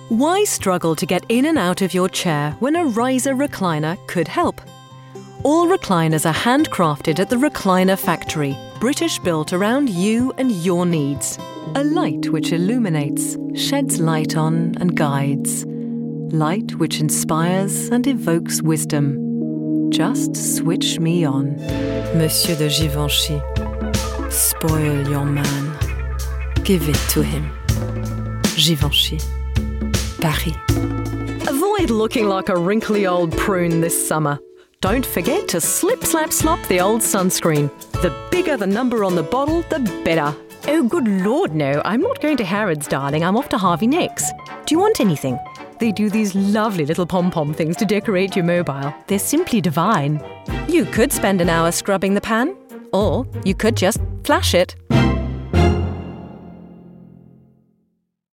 Why struggle to get in and out of your chair when a riser recliner could help? All recliners are handcrafted at the Recliner Factory, British built around you and your needs. A light which illuminates, sheds light on and guides. Light which inspires and evokes wisdom. Just switch me on. Monsieur de Givenchy, spoil your man. Give it to him. Givenchy, Paris. Avoid looking like a wrinkly old prune this summer. Don't forget to slip, slap, slop the old sunscreen. The bigger the number on the bottle, the better. Oh, good Lord, no. I'm not going to Harrods, darling. I'm off to Harvey Nicks. Do you want anything? They do these lovely little pom-pom things to decorate your mobile. They're simply divine. You could spend an hour scrubbing the pan, or you could just flash it.